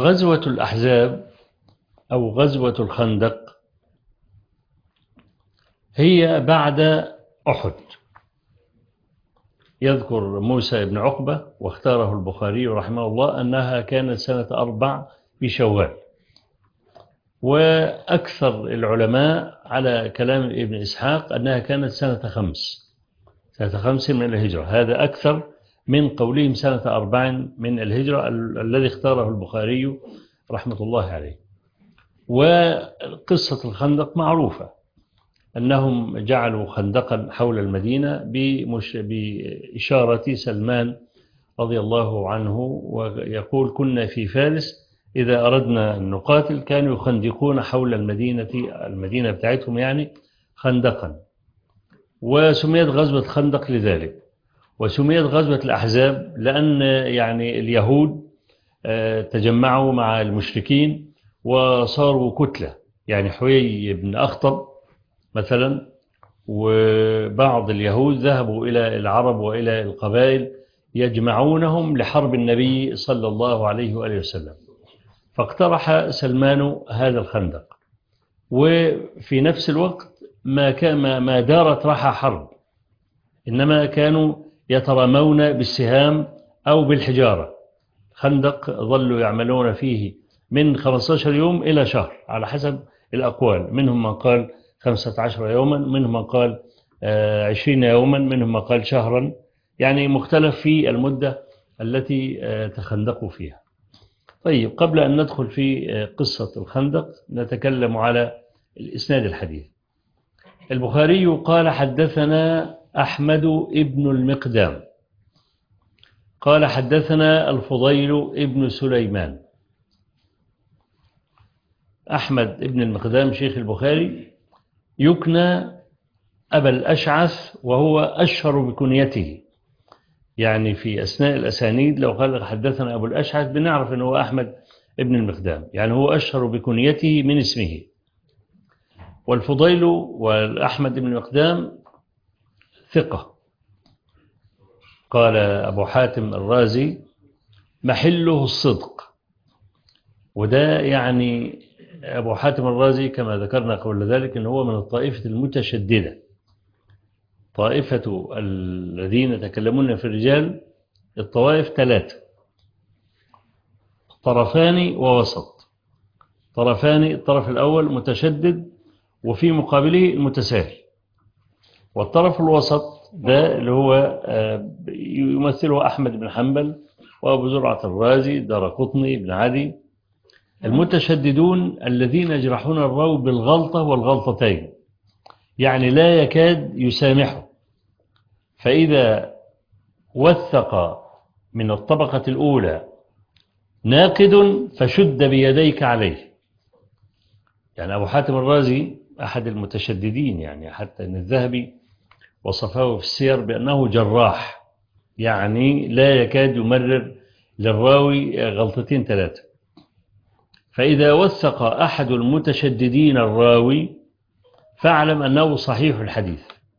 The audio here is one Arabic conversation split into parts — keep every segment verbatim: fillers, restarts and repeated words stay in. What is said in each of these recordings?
غزوة الأحزاب أو غزوة الخندق هي بعد أحد. يذكر موسى بن عقبة واختاره البخاري رحمه الله أنها كانت سنة أربع بشوال، وأكثر العلماء على كلام ابن إسحاق أنها كانت سنة خمس سنة خمس من الهجرة. هذا أكثر من قولهم سنة أربع من الهجرة ال الذي اختاره البخاري رحمة الله عليه. وقصة الخندق معروفة، أنهم جعلوا خندقا حول المدينة بإشارة سلمان رضي الله عنه، ويقول كنا في فارس إذا أردنا أن نقاتل كانوا يخندقون حول المدينة المدينة بتاعتهم يعني خندقا، وسميت غزوة خندق لذلك. وسميت غزوة الأحزاب لأن يعني اليهود تجمعوا مع المشركين وصاروا كتلة، يعني حويي بن أخطب مثلا وبعض اليهود ذهبوا إلى العرب وإلى القبائل يجمعونهم لحرب النبي صلى الله عليه وآله وسلم، فاقترح سلمان هذا الخندق. وفي نفس الوقت ما كان ما دارت رحى حرب، إنما كانوا يترمون بالسهام أو بالحجارة. خندق ظلوا يعملون فيه من خمسة عشر يوم إلى شهر على حسب الأقوال، منهم من قال خمسة عشر يوما، منهم من قال عشرين يوما، منهم من قال شهرا، يعني مختلف في المدة التي تخندقوا فيها. طيب، قبل أن ندخل في قصة الخندق نتكلم على الإسناد الحديث. البخاري قال حدثنا أحمد ابن المقدام قال حدثنا الفضيل ابن سليمان. أحمد ابن المقدام شيخ البخاري يكنى أبا الأشعث، وهو أشهر بكنيته، يعني في أثناء الأسانيد لو قال حدثنا أبو الأشعث بنعرف أنه أحمد ابن المقدام، يعني هو أشهر بكنيته من اسمه. والفضيل والأحمد ابن المقدام ثقة. قال أبو حاتم الرازي محله الصدق، وده يعني أبو حاتم الرازي كما ذكرنا قبل ذلك أنه هو من الطائفة المتشددة. طائفة الذين يتكلمون في الرجال الطوائف ثلاثة: طرفان ووسط. طرفان، الطرف الأول متشدد وفي مقابله المتساهل، والطرف الوسط ده اللي هو يمثله أحمد بن حنبل وأبو زرعة الرازي دارقطني بن عدي. المتشددون الذين يجرحون الراوي بالغلطة والغلطتين، يعني لا يكاد يسامحه، فإذا وثق من الطبقة الأولى ناقد فشد بيديك عليه. يعني أبو حاتم الرازي أحد المتشددين، يعني حتى أن الذهبي وصفه في السير بأنه جراح، يعني لا يكاد يمرر للراوي غلطتين ثلاثة. فإذا وثق أحد المتشددين الراوي فاعلم أنه صحيح الحديث.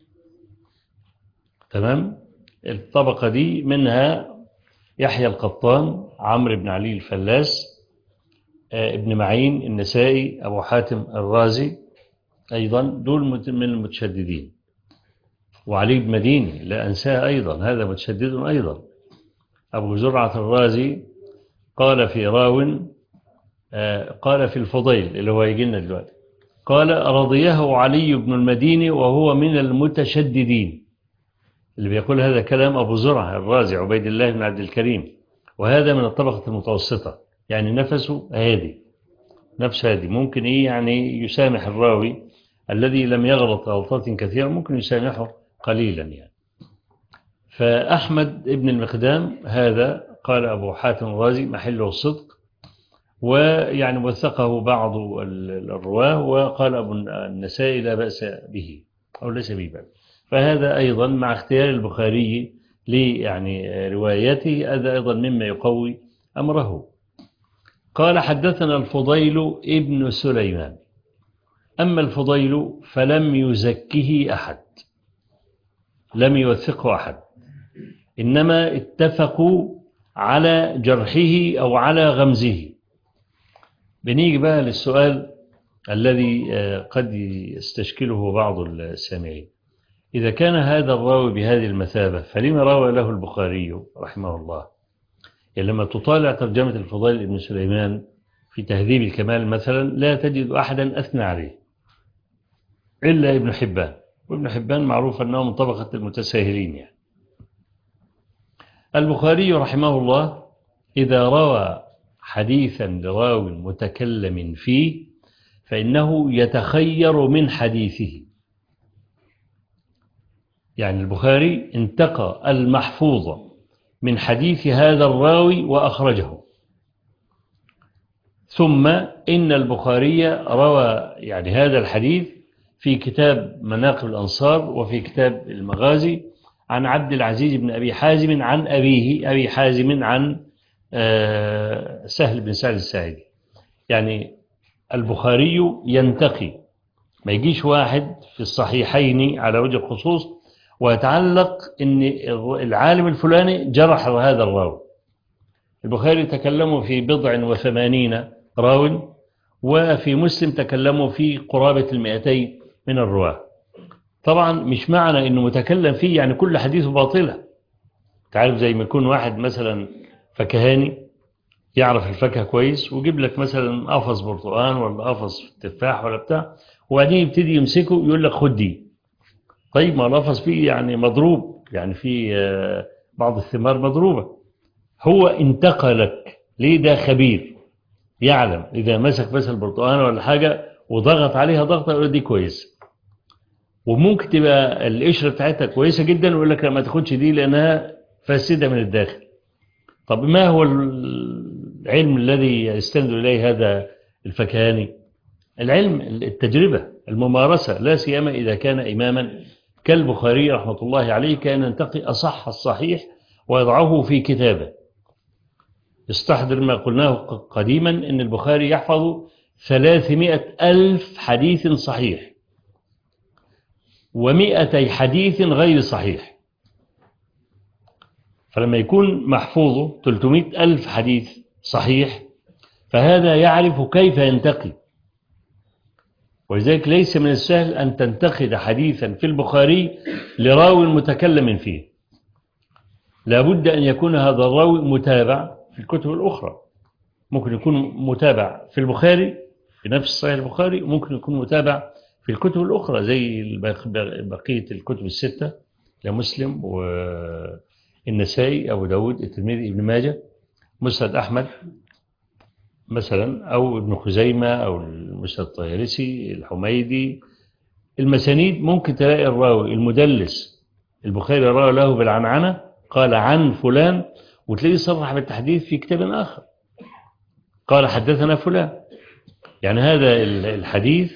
تمام؟ الطبقة دي منها يحيى القطان، عمرو بن علي الفلاس، ابن معين، النسائي، أبو حاتم الرازي، أيضا دول من المتشددين. وعلي بن مديني لا أنساه أيضا، هذا متشدد أيضا. أبو زرعة الرازي قال في راو، قال في الفضيل اللي هو يجي لنا دلوقتي، قال رضيه علي بن المديني وهو من المتشددين. اللي بيقول هذا كلام أبو زرعة الرازي عبيد الله بن عبد الكريم، وهذا من الطبقة المتوسطة، يعني نفسه هادي، نفس هادي، ممكن إيه يعني يسامح الراوي الذي لم يغلط غلطات كثيرة، ممكن يسامحه قليلا يعني. فأحمد ابن المقدام هذا قال أبو حاتم الرازي محله الصدق، ويعني وثقه بعض الرواه، وقال أبو النسائي لا بأس به أو ليس به بأس. فهذا أيضا مع اختيار البخاري لي يعني روايته، هذا أيضا مما يقوي أمره. قال حدثنا الفضيل ابن سليمان. أما الفضيل فلم يزكه أحد، لم يوثقه أحد، إنما اتفقوا على جرحه أو على غمزه. بنيجي بقى للسؤال الذي قد يستشكله بعض السامعين. إذا كان هذا الراوي بهذه المثابة فلما روى له البخاري رحمه الله؟ يعني لما تطالع ترجمة الفضيل بن سليمان في تهذيب الكمال مثلا لا تجد أحدا أثنى عليه إلا ابن حبان، وابن حبان معروف أنه من طبقة المتساهلين. يعني البخاري رحمه الله إذا روى حديثا لراو متكلم فيه فإنه يتخير من حديثه. يعني البخاري انتقى المحفوظ من حديث هذا الراوي وأخرجه، ثم إن البخاري روى يعني هذا الحديث في كتاب مناقب الأنصار وفي كتاب المغازي عن عبد العزيز بن أبي حازم عن أبيه أبي حازم عن سهل بن سعد الساعدي. يعني البخاري ينتقي، ما يجيش واحد في الصحيحين على وجه الخصوص ويتعلق ان العالم الفلاني جرح هذا الراوي. البخاري تكلموا في بضع وثمانين راو، وفي مسلم تكلموا في قرابة المئتين من الرواة. طبعا مش معنى انه متكلم فيه يعني كل حديثه باطلة. تعرف زي ما يكون واحد مثلا فكهاني يعرف الفاكهة كويس ويجيب لك مثلا قفص برتقان ولا قفص تفاح ولا بتاع، وبعدين يبتدي يمسكه يقول لك خد دي. طيب ما القفص فيه يعني مضروب، يعني فيه بعض الثمار مضروبة. هو انتقلك ليه؟ ده خبير يعلم إذا مسك بس البرتقان ولا حاجة وضغط عليها ضغطة يقول دي كويس، وممكن تبقى القشرة بتاعتها كويسة جدا ويقول لك لا ما تاخدش دي لأنها فاسدة من الداخل. طب ما هو العلم الذي يستند إليه هذا الفكهاني؟ العلم التجربة الممارسة، لا سيما إذا كان إماما كالبخاري رحمة الله عليه، كان ينتقي أصح الصحيح ويضعه في كتابه. استحضر ما قلناه قديما إن البخاري يحفظ ثلاثمائة ألف حديث صحيح ومئتي حديث غير صحيح. فلما يكون محفوظه ثلاثمائة ألف حديث صحيح فهذا يعرف كيف ينتقي. ولذلك ليس من السهل أن تنتقد حديثا في البخاري لراوي متكلم فيه. لابد أن يكون هذا الراوي متابع في الكتب الأخرى. ممكن يكون متابع في البخاري في نفس صحيح البخاري، وممكن يكون متابع في الكتب الأخرى زي بقية الكتب الستة لمسلم والنسائي أبو داود الترمذي ابن ماجه مسند أحمد مثلا، أو ابن خزيمة أو المسند الطيالسي الحميدي. المسانيد ممكن تلاقي الراوي المدلس البخاري روى له بالعنعنة قال عن فلان، وتلاقيه صرح بالتحديث في كتاب آخر قال حدثنا فلان. يعني هذا الحديث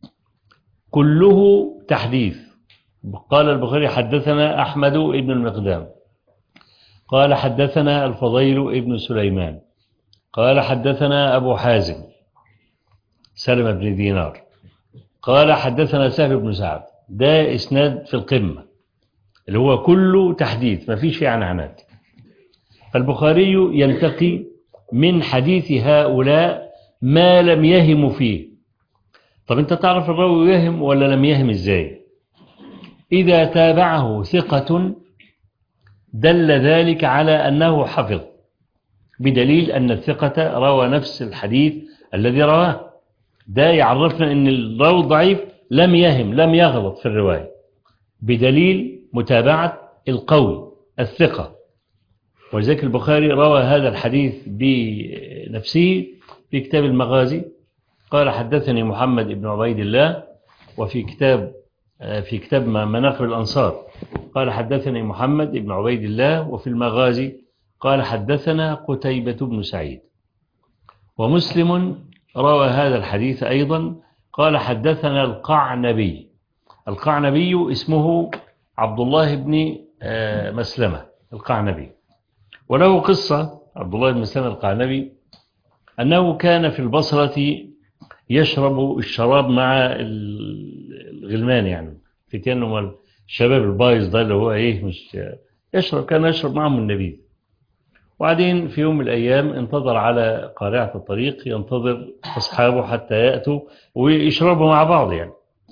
كله تحديث. قال البخاري حدثنا أحمد ابن المقدام قال حدثنا الفضيل ابن سليمان قال حدثنا أبو حازم سلمة بن دينار قال حدثنا سهل بن سعد. ده إسناد في القمة اللي هو كله تحديث ما فيش فيه عنعنات. فالبخاري ينتقي من حديث هؤلاء ما لم يهم فيه. طب انت تعرف الراوي يهم ولا لم يهم ازاي؟ إذا تابعه ثقة دل ذلك على أنه حفظ، بدليل أن الثقة روى نفس الحديث الذي رواه. ده يعرفنا أن الراوي الضعيف لم يهم لم يغلط في الرواية، بدليل متابعة القوي الثقة. ولذلك البخاري روى هذا الحديث بنفسه في كتاب المغازي قال حدثني محمد بن عبيد الله، وفي كتاب في كتاب مناقب الأنصار قال حدثني محمد بن عبيد الله، وفي المغازي قال حدثنا قتيبة بن سعيد. ومسلم روى هذا الحديث أيضا قال حدثنا القعنبي. القعنبي اسمه عبد الله بن مسلمة القعنبي، وله قصة عبد الله بن مسلمة القعنبي أنه كان في البصرة يشرب الشراب مع الغلمان، يعني في كانوا الشباب البايظ ده اللي هو ايه مش يشرب، كان يشرب معهم النبي. وبعدين في يوم من الأيام انتظر على قارعة الطريق، ينتظر أصحابه حتى يأتوا ويشربوا مع بعض يعني.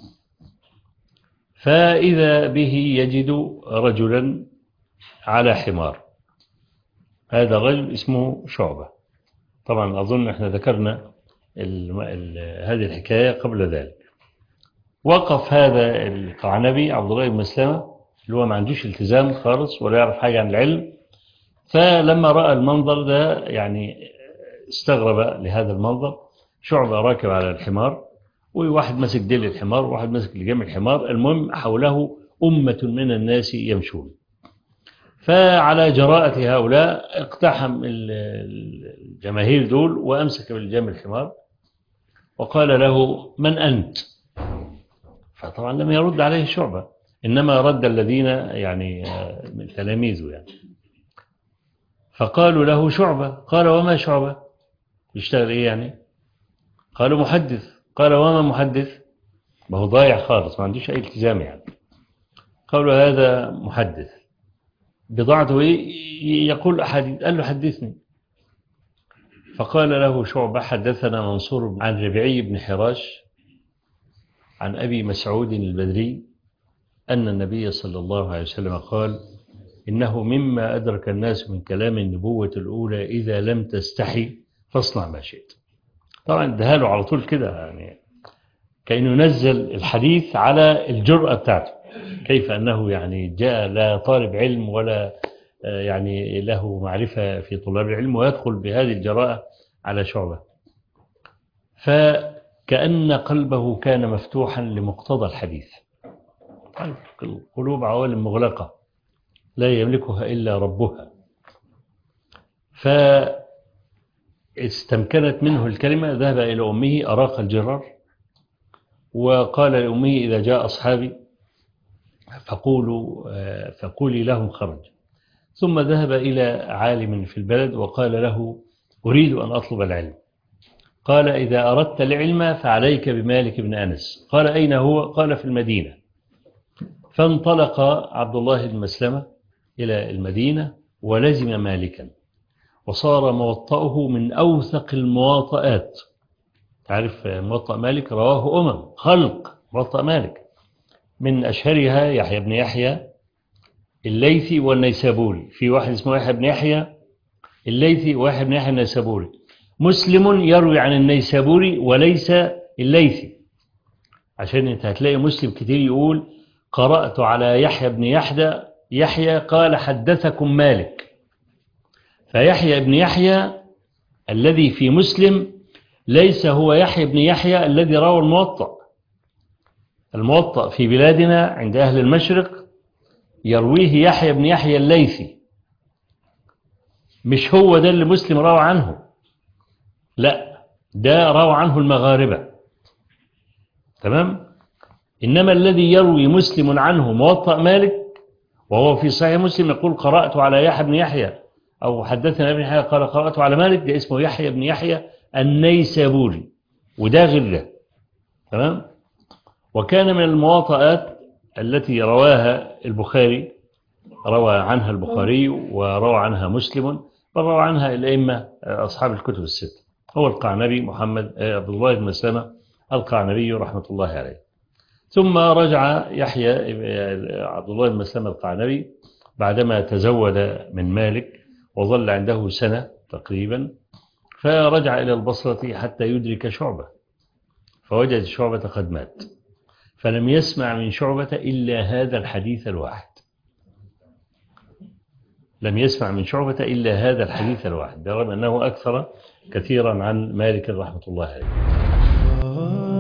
فإذا به يجد رجلا على حمار. هذا الرجل اسمه شعبة. طبعا أظن احنا ذكرنا ال ال هذه الحكاية قبل ذلك. وقف هذا القعنبي عبد الله بن مسلمة اللي هو ما عندوش التزام خالص ولا يعرف حاجة عن العلم، فلما رأى المنظر ده يعني استغرب لهذا المنظر. شعبة راكب على الحمار، وواحد ماسك ديل الحمار وواحد ماسك لجام الحمار، المهم حوله أمة من الناس يمشون. فعلى جراءة هؤلاء اقتحم الجماهير دول وأمسك بالجام الحمار وقال له: من أنت؟ فطبعا لم يرد عليه شعبة، إنما رد الذين يعني من تلاميذه يعني. فقالوا له: شعبة. قال: وما شعبة؟ يشتغل إيه يعني؟ قالوا: محدث. قال: وما محدث؟ ما هو ضايع خالص، ما عندوش أي التزام يعني. قالوا: هذا محدث. بضاعته إيه؟ يقول أحاديث. قال له: حدثني. فقال له شعبة: حدثنا منصور عن ربيعي بن حراش عن أبي مسعود البدري أن النبي صلى الله عليه وسلم قال: إنه مما أدرك الناس من كلام النبوة الأولى إذا لم تستحي فاصنع ما شئت. طبعا دهاله على طول كده يعني، كأنه نزل الحديث على الجرأة بتاعته، كيف أنه يعني جاء لا طالب علم ولا يعني له معرفة في طلاب العلم ويدخل بهذه الجراءة على شعبة. فكأن قلبه كان مفتوحا لمقتضى الحديث. القلوب عوالم مغلقة لا يملكها إلا ربها. فاستمكنت منه الكلمة، ذهب إلى أمه أراق الجرار وقال لأمه: إذا جاء أصحابي فقولوا فقولي لهم خرج. ثم ذهب إلى عالم في البلد وقال له: أريد أن أطلب العلم. قال: إذا أردت العلم فعليك بمالك بن أنس. قال: أين هو؟ قال: في المدينة. فانطلق عبد الله بن مسلمة إلى المدينة ولزم مالكا، وصار موطئه من أوثق المواطئات. تعرف موطأ مالك رواه أمم خلق. موطأ مالك من أشهرها يحيى بن يحيى الليثي والنيسابوري. في واحد اسمه يحيى بن يحيى الليثي وواحد بن يحيى النيسابوري. مسلم يروي عن النيسابوري وليس الليثي، عشان انت هتلاقي مسلم كتير يقول: قرأت على يحيى بن يحيى يحيى قال حدثكم مالك. فيحيى بن يحيى الذي في مسلم ليس هو يحيى بن يحيى الذي روى الموطأ. الموطأ في بلادنا عند أهل المشرق يرويه يحيى بن يحيى الليثي، مش هو ده اللي مسلم روى عنه، لا، ده روى عنه المغاربة. تمام؟ إنما الذي يروي مسلم عنه موطأ مالك وهو في صحيح مسلم يقول: قرأت على يحيى بن يحيى أو حدثنا ابن يحيى قال قرأت على مالك، ده اسمه يحيى بن يحيى النيسابوري، وده غير ده. تمام؟ وكان من المواطئات التي رواها البخاري، روى عنها البخاري وروى عنها مسلم وروى عنها الأئمة أصحاب الكتب الستة، هو القعنبي محمد عبد الله بن مسلمة القعنبي رحمة الله عليه. ثم رجع يحيى عبد الله بن مسلمة القعنبي بعدما تزود من مالك وظل عنده سنة تقريبا، فرجع إلى البصرة حتى يدرك شعبة، فوجد شعبة قد مات، فلم يسمع من شعبة إلا هذا الحديث الواحد. لم يسمع من شعبة إلا هذا الحديث الواحد، برغم أنه أكثر كثيرا عن مالك رحمة الله عليه.